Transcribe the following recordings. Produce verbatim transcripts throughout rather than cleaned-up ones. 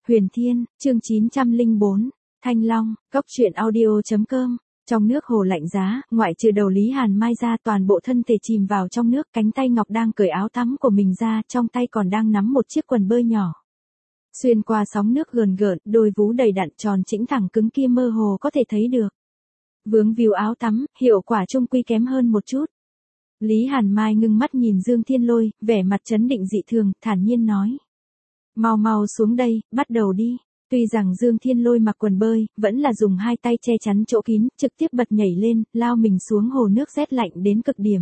Huyền Thiên, chương chín trăm lẻ bốn, Thanh Long, Cốc truyện audio chấm com. Trong nước hồ lạnh giá, ngoại trừ đầu Lý Hàn Mai ra toàn bộ thân thể chìm vào trong nước, cánh tay ngọc đang cởi áo tắm của mình ra, trong tay còn đang nắm một chiếc quần bơi nhỏ. Xuyên qua sóng nước gờn gợn, đôi vú đầy đặn tròn chỉnh thẳng cứng kia mơ hồ có thể thấy được. Vướng víu áo tắm, hiệu quả trung quy kém hơn một chút. Lý Hàn Mai ngưng mắt nhìn Dương Thiên Lôi, vẻ mặt trấn định dị thường, thản nhiên nói. Mau mau xuống đây, bắt đầu đi. Tuy rằng Dương Thiên Lôi mặc quần bơi, vẫn là dùng hai tay che chắn chỗ kín, trực tiếp bật nhảy lên, lao mình xuống hồ nước rét lạnh đến cực điểm.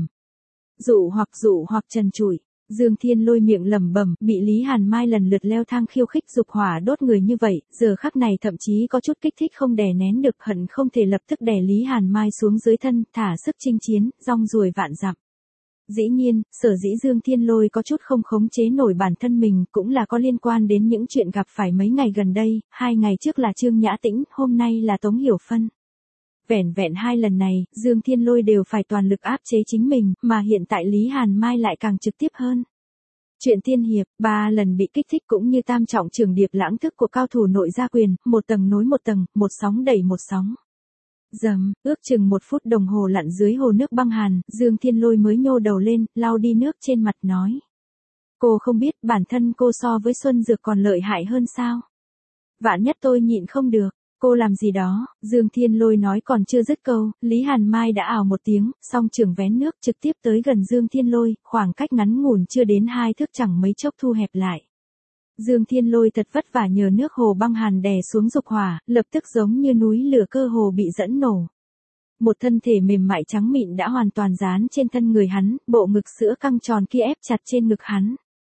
Dụ hoặc dụ hoặc trần trụi, Dương Thiên Lôi miệng lẩm bẩm, bị Lý Hàn Mai lần lượt leo thang khiêu khích dục hỏa đốt người như vậy, giờ khắc này thậm chí có chút kích thích không đè nén được, hận không thể lập tức đè Lý Hàn Mai xuống dưới thân, thả sức chinh chiến, rong ruổi vạn dặm. Dĩ nhiên, sở dĩ Dương Thiên Lôi có chút không khống chế nổi bản thân mình cũng là có liên quan đến những chuyện gặp phải mấy ngày gần đây, hai ngày trước là Trương Nhã Tĩnh, hôm nay là Tống Hiểu Phân. Vẻn vẹn hai lần này, Dương Thiên Lôi đều phải toàn lực áp chế chính mình, mà hiện tại Lý Hàn Mai lại càng trực tiếp hơn. Chuyện tiên hiệp, ba lần bị kích thích cũng như tam trọng trường điệp lãng thức của cao thủ nội gia quyền, một tầng nối một tầng, một sóng đẩy một sóng. Dầm, ước chừng một phút đồng hồ lặn dưới hồ nước băng hàn, Dương Thiên Lôi mới nhô đầu lên, lau đi nước trên mặt nói. Cô không biết bản thân cô so với Xuân Dược còn lợi hại hơn sao? Vạn nhất tôi nhịn không được, cô làm gì đó, Dương Thiên Lôi nói còn chưa dứt câu, Lý Hàn Mai đã ào một tiếng, song trường vén nước trực tiếp tới gần Dương Thiên Lôi, khoảng cách ngắn ngủn chưa đến hai thước chẳng mấy chốc thu hẹp lại. Dương Thiên Lôi thật vất vả nhờ nước hồ băng hàn đè xuống dục hỏa, lập tức giống như núi lửa cơ hồ bị dẫn nổ. Một thân thể mềm mại trắng mịn đã hoàn toàn dán trên thân người hắn, bộ ngực sữa căng tròn kia ép chặt trên ngực hắn.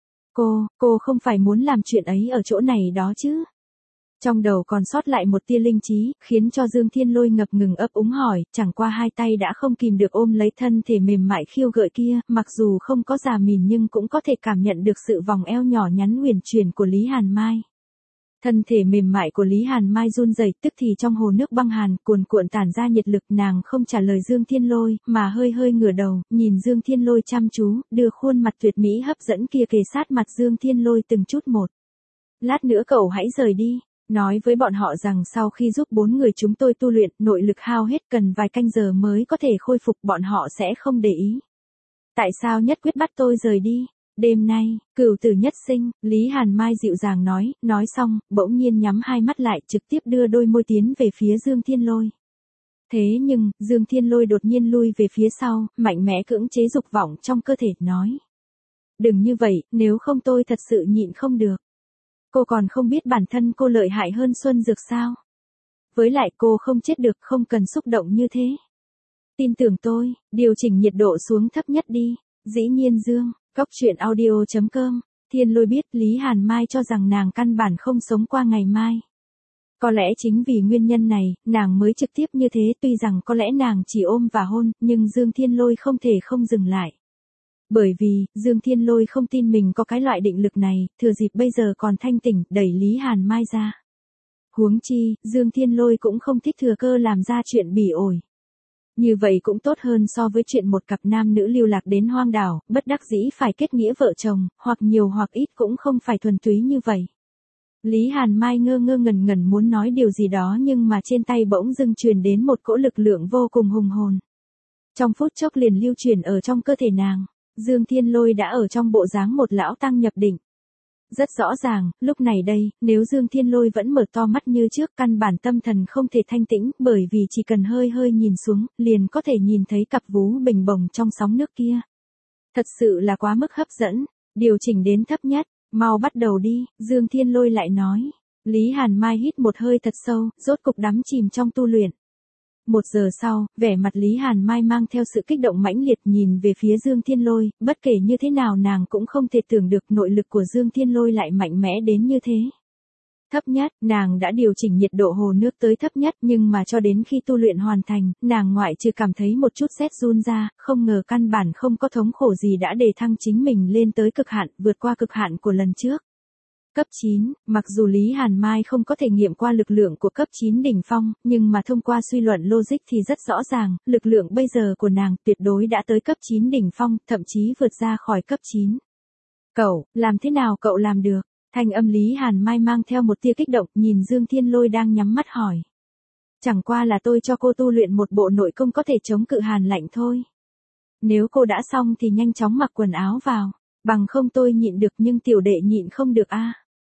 Cô, cô không phải muốn làm chuyện ấy ở chỗ này đó chứ? Trong đầu còn sót lại một tia linh trí, khiến cho Dương Thiên Lôi ngập ngừng ấp úng hỏi, chẳng qua hai tay đã không kìm được ôm lấy thân thể mềm mại khiêu gợi kia, mặc dù không có già mìn nhưng cũng có thể cảm nhận được sự vòng eo nhỏ nhắn huyền chuyển của Lý Hàn Mai. Thân thể mềm mại của Lý Hàn Mai run rẩy, tức thì trong hồ nước băng hàn, cuồn cuộn tản ra nhiệt lực, nàng không trả lời Dương Thiên Lôi, mà hơi hơi ngửa đầu, nhìn Dương Thiên Lôi chăm chú, đưa khuôn mặt tuyệt mỹ hấp dẫn kia kề sát mặt Dương Thiên Lôi từng chút một. Lát nữa cậu hãy rời đi. Nói với bọn họ rằng sau khi giúp bốn người chúng tôi tu luyện, nội lực hao hết cần vài canh giờ mới có thể khôi phục, bọn họ sẽ không để ý. Tại sao nhất quyết bắt tôi rời đi? Đêm nay, cửu tử nhất sinh, Lý Hàn Mai dịu dàng nói, nói xong, bỗng nhiên nhắm hai mắt lại, trực tiếp đưa đôi môi tiến về phía Dương Thiên Lôi. Thế nhưng, Dương Thiên Lôi đột nhiên lui về phía sau, mạnh mẽ cưỡng chế dục vọng trong cơ thể, nói. Đừng như vậy, nếu không tôi thật sự nhịn không được. Cô còn không biết bản thân cô lợi hại hơn Xuân Dược sao? Với lại cô không chết được, không cần xúc động như thế. Tin tưởng tôi, điều chỉnh nhiệt độ xuống thấp nhất đi. Dĩ nhiên Dương, Cốc truyện audio chấm com, Thiên Lôi biết Lý Hàn Mai cho rằng nàng căn bản không sống qua ngày mai. Có lẽ chính vì nguyên nhân này, nàng mới trực tiếp như thế, tuy rằng có lẽ nàng chỉ ôm và hôn, nhưng Dương Thiên Lôi không thể không dừng lại. Bởi vì, Dương Thiên Lôi không tin mình có cái loại định lực này, thừa dịp bây giờ còn thanh tỉnh, đẩy Lý Hàn Mai ra. Huống chi, Dương Thiên Lôi cũng không thích thừa cơ làm ra chuyện bỉ ổi. Như vậy cũng tốt hơn so với chuyện một cặp nam nữ lưu lạc đến hoang đảo, bất đắc dĩ phải kết nghĩa vợ chồng, hoặc nhiều hoặc ít cũng không phải thuần túy như vậy. Lý Hàn Mai ngơ ngơ ngẩn ngẩn muốn nói điều gì đó nhưng mà trên tay bỗng dưng truyền đến một cỗ lực lượng vô cùng hùng hồn. Trong phút chốc liền lưu truyền ở trong cơ thể nàng. Dương Thiên Lôi đã ở trong bộ dáng một lão tăng nhập định. Rất rõ ràng, lúc này đây, nếu Dương Thiên Lôi vẫn mở to mắt như trước, căn bản tâm thần không thể thanh tĩnh, bởi vì chỉ cần hơi hơi nhìn xuống, liền có thể nhìn thấy cặp vú bình bồng trong sóng nước kia. Thật sự là quá mức hấp dẫn, điều chỉnh đến thấp nhất, mau bắt đầu đi, Dương Thiên Lôi lại nói. Lý Hàn Mai hít một hơi thật sâu, rốt cục đắm chìm trong tu luyện. Một giờ sau, vẻ mặt Lý Hàn Mai mang theo sự kích động mãnh liệt nhìn về phía Dương Thiên Lôi, bất kể như thế nào nàng cũng không thể tưởng được nội lực của Dương Thiên Lôi lại mạnh mẽ đến như thế. Thấp nhất, nàng đã điều chỉnh nhiệt độ hồ nước tới thấp nhất, nhưng mà cho đến khi tu luyện hoàn thành, nàng ngoại trừ cảm thấy một chút rét run ra, không ngờ căn bản không có thống khổ gì đã đề thăng chính mình lên tới cực hạn, vượt qua cực hạn của lần trước. Cấp chín, mặc dù Lý Hàn Mai không có thể nghiệm qua lực lượng của cấp chín đỉnh phong, nhưng mà thông qua suy luận logic thì rất rõ ràng, lực lượng bây giờ của nàng tuyệt đối đã tới cấp chín đỉnh phong, thậm chí vượt ra khỏi cấp chín. Cậu, làm thế nào cậu làm được? Thanh âm Lý Hàn Mai mang theo một tia kích động, nhìn Dương Thiên Lôi đang nhắm mắt hỏi. Chẳng qua là tôi cho cô tu luyện một bộ nội công có thể chống cự hàn lạnh thôi. Nếu cô đã xong thì nhanh chóng mặc quần áo vào, bằng không tôi nhịn được nhưng tiểu đệ nhịn không được a. À.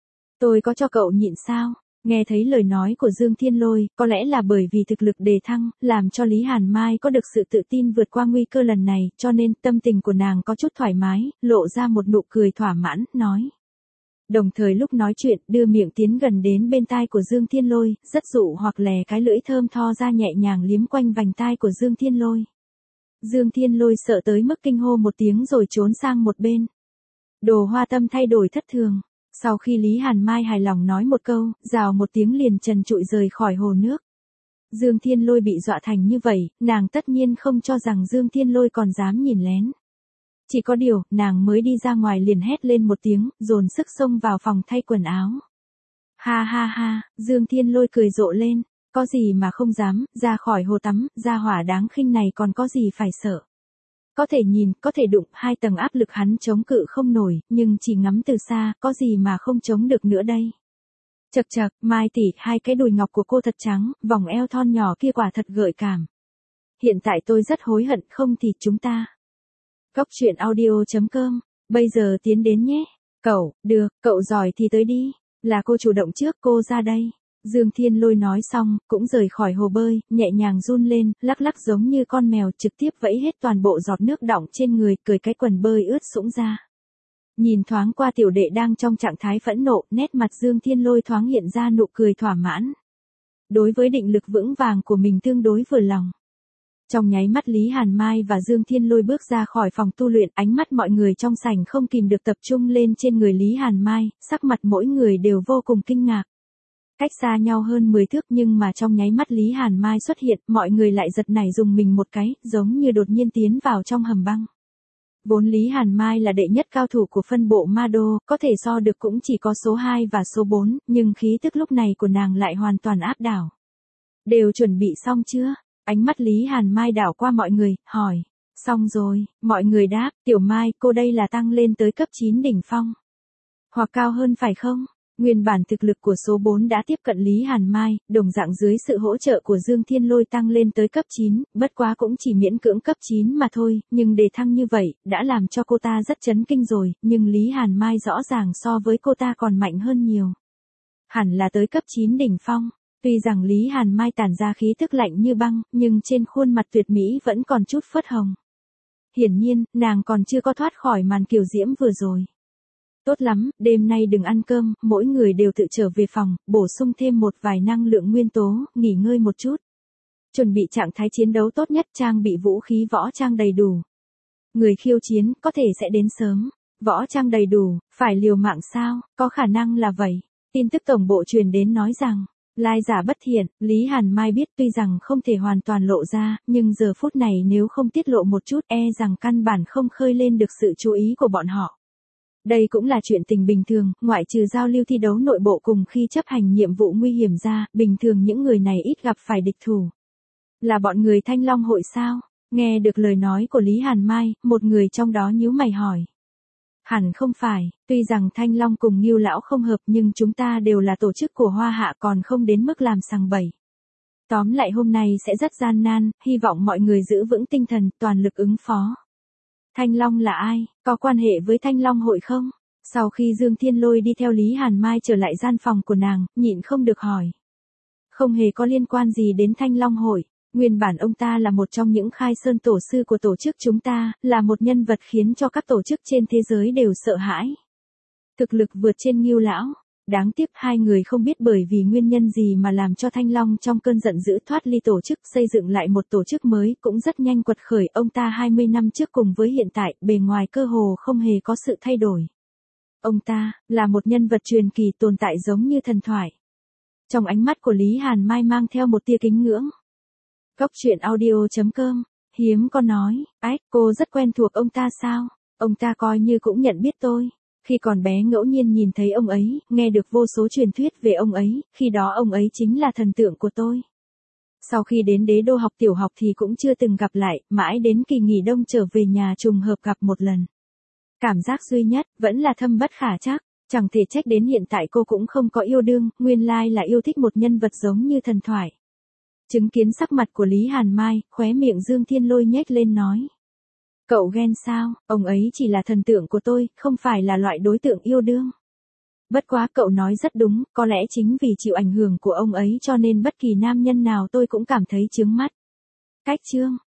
Tôi có cho cậu nhịn sao? Nghe thấy lời nói của Dương Thiên Lôi, có lẽ là bởi vì thực lực đề thăng, làm cho Lý Hàn Mai có được sự tự tin vượt qua nguy cơ lần này, cho nên tâm tình của nàng có chút thoải mái, lộ ra một nụ cười thỏa mãn, nói. Đồng thời lúc nói chuyện, đưa miệng tiến gần đến bên tai của Dương Thiên Lôi, rất dụ hoặc lè cái lưỡi thơm tho ra nhẹ nhàng liếm quanh vành tai của Dương Thiên Lôi. Dương Thiên Lôi sợ tới mức kinh hô một tiếng rồi trốn sang một bên. Đồ Hoa tâm thay đổi thất thường. Sau khi Lý Hàn Mai hài lòng nói một câu, rào một tiếng liền trần trụi rời khỏi hồ nước. Dương Thiên Lôi bị dọa thành như vậy, nàng tất nhiên không cho rằng Dương Thiên Lôi còn dám nhìn lén. Chỉ có điều, nàng mới đi ra ngoài liền hét lên một tiếng, dồn sức xông vào phòng thay quần áo. Ha ha ha, Dương Thiên Lôi cười rộ lên, có gì mà không dám, ra khỏi hồ tắm, ra hỏa đáng khinh này còn có gì phải sợ. Có thể nhìn, có thể đụng, hai tầng áp lực hắn chống cự không nổi, nhưng chỉ ngắm từ xa, có gì mà không chống được nữa đây. Chật chật, Mai tỷ, hai cái đùi ngọc của cô thật trắng, vòng eo thon nhỏ kia quả thật gợi cảm. Hiện tại tôi rất hối hận, không thì chúng ta. Cốc truyện audio chấm com, bây giờ tiến đến nhé. Cậu, được, cậu giỏi thì tới đi. Là cô chủ động trước, cô ra đây. Dương Thiên Lôi nói xong, cũng rời khỏi hồ bơi, nhẹ nhàng run lên, lắc lắc giống như con mèo, trực tiếp vẫy hết toàn bộ giọt nước đọng trên người, cởi cái quần bơi ướt sũng ra. Nhìn thoáng qua tiểu đệ đang trong trạng thái phẫn nộ, nét mặt Dương Thiên Lôi thoáng hiện ra nụ cười thỏa mãn. Đối với định lực vững vàng của mình tương đối vừa lòng. Trong nháy mắt Lý Hàn Mai và Dương Thiên Lôi bước ra khỏi phòng tu luyện, ánh mắt mọi người trong sảnh không kìm được tập trung lên trên người Lý Hàn Mai, sắc mặt mỗi người đều vô cùng kinh ngạc. Cách xa nhau hơn mười thước nhưng mà trong nháy mắt Lý Hàn Mai xuất hiện, mọi người lại giật nảy dùng mình một cái, giống như đột nhiên tiến vào trong hầm băng. Vốn Lý Hàn Mai là đệ nhất cao thủ của phân bộ Ma Đô, có thể so được cũng chỉ có số hai và số bốn, nhưng khí tức lúc này của nàng lại hoàn toàn áp đảo. Đều chuẩn bị xong chưa? Ánh mắt Lý Hàn Mai đảo qua mọi người, hỏi. Xong rồi, mọi người đáp, Tiểu Mai, cô đây là tăng lên tới cấp chín đỉnh phong. Hoặc cao hơn phải không? Nguyên bản thực lực của số bốn đã tiếp cận Lý Hàn Mai, đồng dạng dưới sự hỗ trợ của Dương Thiên Lôi tăng lên tới cấp chín, bất quá cũng chỉ miễn cưỡng cấp chín mà thôi, nhưng đề thăng như vậy, đã làm cho cô ta rất chấn kinh rồi, nhưng Lý Hàn Mai rõ ràng so với cô ta còn mạnh hơn nhiều. Hẳn là tới cấp chín đỉnh phong, tuy rằng Lý Hàn Mai tản ra khí tức lạnh như băng, nhưng trên khuôn mặt tuyệt mỹ vẫn còn chút phớt hồng. Hiển nhiên, nàng còn chưa có thoát khỏi màn kiều diễm vừa rồi. Tốt lắm, đêm nay đừng ăn cơm, mỗi người đều tự trở về phòng, bổ sung thêm một vài năng lượng nguyên tố, nghỉ ngơi một chút. Chuẩn bị trạng thái chiến đấu tốt nhất, trang bị vũ khí võ trang đầy đủ. Người khiêu chiến, có thể sẽ đến sớm. Võ trang đầy đủ, phải liều mạng sao, có khả năng là vậy. Tin tức tổng bộ truyền đến nói rằng, lai giả bất thiện, Lý Hàn Mai biết tuy rằng không thể hoàn toàn lộ ra, nhưng giờ phút này nếu không tiết lộ một chút e rằng căn bản không khơi lên được sự chú ý của bọn họ. Đây cũng là chuyện tình bình thường, ngoại trừ giao lưu thi đấu nội bộ cùng khi chấp hành nhiệm vụ nguy hiểm ra, bình thường những người này ít gặp phải địch thủ. Là bọn người Thanh Long hội sao? Nghe được lời nói của Lý Hàn Mai, một người trong đó nhíu mày hỏi. Hẳn không phải, tuy rằng Thanh Long cùng Ngưu Lão không hợp nhưng chúng ta đều là tổ chức của Hoa Hạ còn không đến mức làm sằng bậy. Tóm lại hôm nay sẽ rất gian nan, hy vọng mọi người giữ vững tinh thần, toàn lực ứng phó. Thanh Long là ai? Có quan hệ với Thanh Long hội không? Sau khi Dương Thiên Lôi đi theo Lý Hàn Mai trở lại gian phòng của nàng, nhịn không được hỏi. Không hề có liên quan gì đến Thanh Long hội. Nguyên bản ông ta là một trong những khai sơn tổ sư của tổ chức chúng ta, là một nhân vật khiến cho các tổ chức trên thế giới đều sợ hãi. Thực lực vượt trên Ngưu Lão. Đáng tiếc hai người không biết bởi vì nguyên nhân gì mà làm cho Thanh Long trong cơn giận dữ thoát ly tổ chức, xây dựng lại một tổ chức mới, cũng rất nhanh quật khởi. Ông ta hai mươi năm trước cùng với hiện tại, bề ngoài cơ hồ không hề có sự thay đổi. Ông ta, là một nhân vật truyền kỳ tồn tại giống như thần thoại. Trong ánh mắt của Lý Hàn Mai mang theo một tia kính ngưỡng. Cốc truyện audio chấm com, hiếm có nói, ách, cô rất quen thuộc ông ta sao? Ông ta coi như cũng nhận biết tôi. Khi còn bé ngẫu nhiên nhìn thấy ông ấy, nghe được vô số truyền thuyết về ông ấy, khi đó ông ấy chính là thần tượng của tôi. Sau khi đến đế đô học tiểu học thì cũng chưa từng gặp lại, mãi đến kỳ nghỉ đông trở về nhà trùng hợp gặp một lần. Cảm giác duy nhất, vẫn là thâm bất khả trắc. Chẳng thể trách đến hiện tại cô cũng không có yêu đương, nguyên lai là yêu thích một nhân vật giống như thần thoại. Chứng kiến sắc mặt của Lý Hàn Mai, khóe miệng Dương Thiên Lôi nhếch lên nói. Cậu ghen sao, ông ấy chỉ là thần tượng của tôi, không phải là loại đối tượng yêu đương. Bất quá cậu nói rất đúng, có lẽ chính vì chịu ảnh hưởng của ông ấy cho nên bất kỳ nam nhân nào tôi cũng cảm thấy chướng mắt. Cách chương